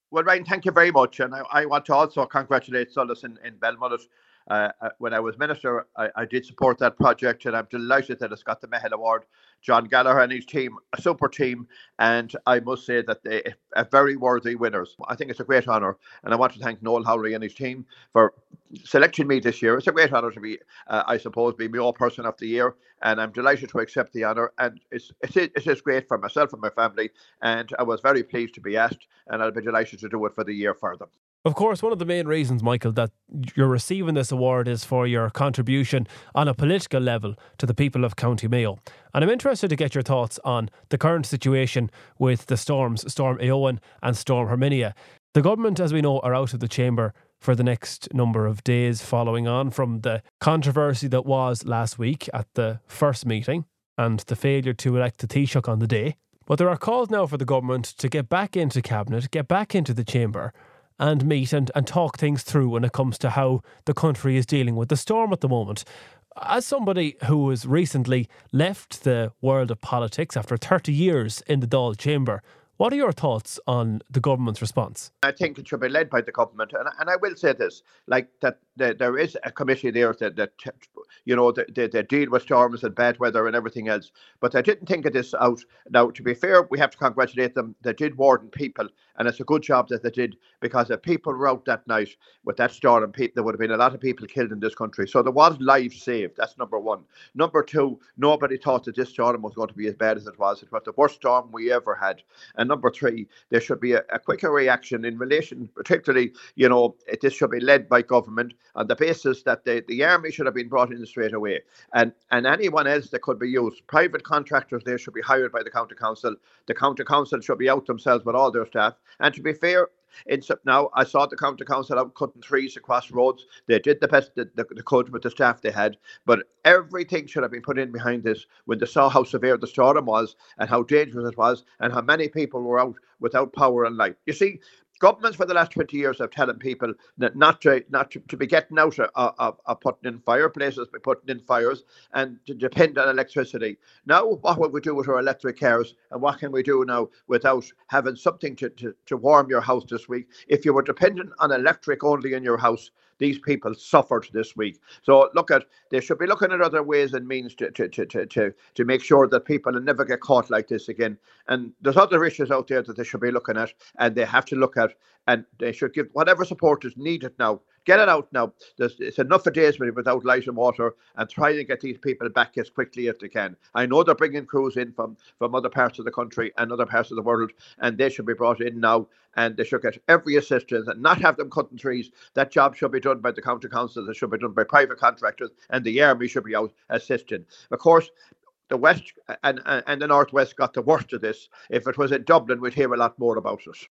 Well, Ryan, thank you very much. And I want to also congratulate Solis in Belmullet. When I was minister, I did support that project, and I'm delighted that it's got the Mehel Award. John Gallagher and his team, a super team, and I must say that they are very worthy winners. I think it's a great honour, and I want to thank Noel Howley and his team for selecting me this year. It's a great honour to be, I suppose, be my own person of the year, and I'm delighted to accept the honour. And it is great for myself and my family, and I was very pleased to be asked, and I'll be delighted to do it for the year further. Of course, one of the main reasons, Michael, that you're receiving this award is for your contribution on a political level to the people of County Mayo. And I'm interested to get your thoughts on the current situation with the storms, Storm Eowyn and Storm Herminia. The government, as we know, are out of the chamber for the next number of days following on from the controversy that was last week at the first meeting and the failure to elect the Taoiseach on the day. But there are calls now for the government to get back into Cabinet, get back into the chamber and meet and talk things through when it comes to how the country is dealing with the storm at the moment. As somebody who has recently left the world of politics after 30 years in the Dáil chamber, what are your thoughts on the government's response? I think it should be led by the government, and I will say this: like that, there is a committee there that they deal with storms and bad weather and everything else. But I didn't think of this out. Now, to be fair, we have to congratulate them. They did warn people, and it's a good job that they did, because if people were out that night with that storm, there would have been a lot of people killed in this country. So there was lives saved. That's number one. Number two, nobody thought that this storm was going to be as bad as it was. It was the worst storm we ever had. And number three, there should be a quicker reaction in relation, particularly, this should be led by government on the basis that the army should have been brought in straight away. And anyone else that could be used, private contractors, they should be hired by the county council. The county council should be out themselves with all their staff. And to be fair, now I saw the county council out cutting trees across roads. They did the best that they could with the staff they had, but everything should have been put in behind this when they saw how severe the storm was and how dangerous it was and how many people were out without power and light. You see, governments for the last 20 years have telling people that not to be getting out of putting in fireplaces, by putting in fires, and to depend on electricity. Now, what will we do with our electric cars, and what can we do now without having something to warm your house this week? If you were dependent on electric only in your house, these people suffered this week. So they should be looking at other ways and means to make sure that people never get caught like this again. And there's other issues out there that they should be looking at, and they have to look at, and they should give whatever support is needed now. Get it out now. It's enough of days without light and water, and try to get these people back as quickly as they can. I know they're bringing crews in from other parts of the country and other parts of the world, and they should be brought in now, and they should get every assistance and not have them cutting trees. That job should be done by the county council. It should be done by private contractors, and the army should be out assisting. Of course, the West and the Northwest got the worst of this. If it was in Dublin, we'd hear a lot more about it.